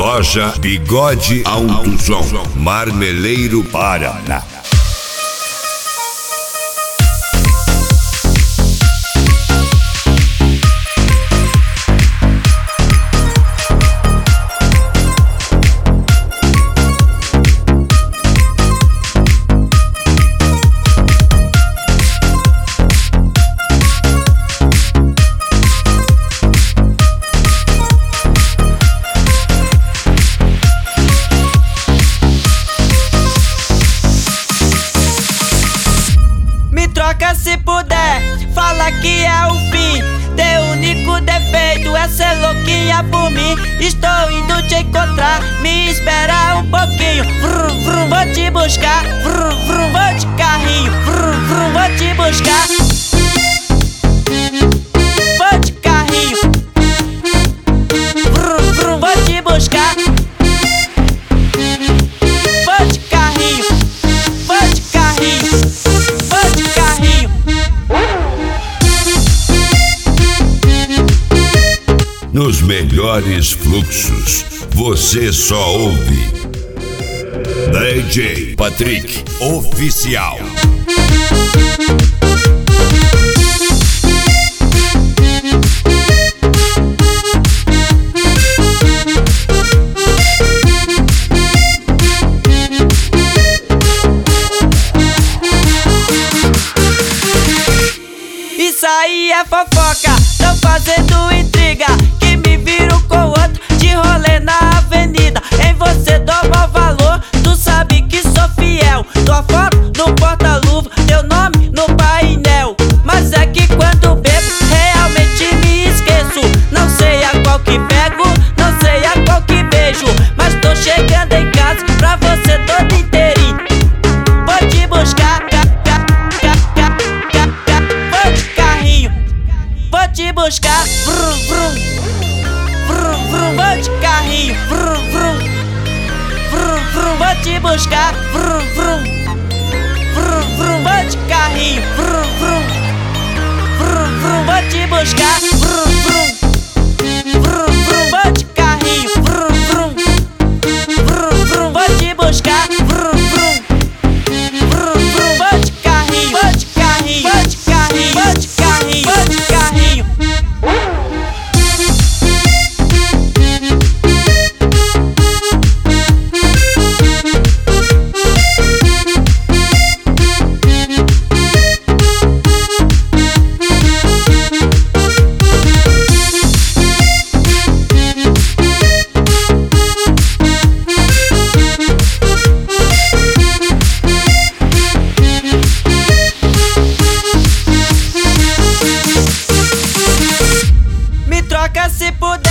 Loja Bigode AutoZon, Marmeleiro, Paraná. Troca se puder, fala que é o fim. Teu único defeito é ser louquinha por mim. Estou indo te encontrar, me espera um pouquinho. Vrum, vrum, vou te buscar. Vrum, vrum, vou de carrinho. Vrum, vrum, vou te buscar. Vou de carrinho. Vrum, vrum, vou te buscar. Vou de carrinho. Vou de carrinho. Nos melhores fluxos, você só ouve DJ Patrick Oficial. Isso aí é fofoca, tão fazendo intriga. Que me viro com outro de rolê na avenida. Em você dou mau valor, tu sabe que sou fiel. Tua foto no porta-luva, teu nome no painel. Mas é que quando bebo, realmente me esqueço. Não sei a qual que pego, não sei a qual que beijo. Mas tô chegando em casa pra você todo inteirinho. Vou te buscar, vou de carrinho. Vou te buscar, vrum, vrum. Vrum, vrum, vou de carrinho. Vrum, vrum. Vrum, vrum, vou te buscar. Vrum, vrum. Vrum, vrum, vou de carrinho. Vrum, vrum. Vrum, vrum, vou te buscar. Vrum, vrum. Vrum, vrum, vou de carrinho. Vrum, vrum. Vrum, vrum, vou te buscar. Vrum, vrum. Vrum, vrum, vou de carrinho. Vou de carrinho. Vou de carrinho. Vou de carrinho. Vou de carrinho. Se puder.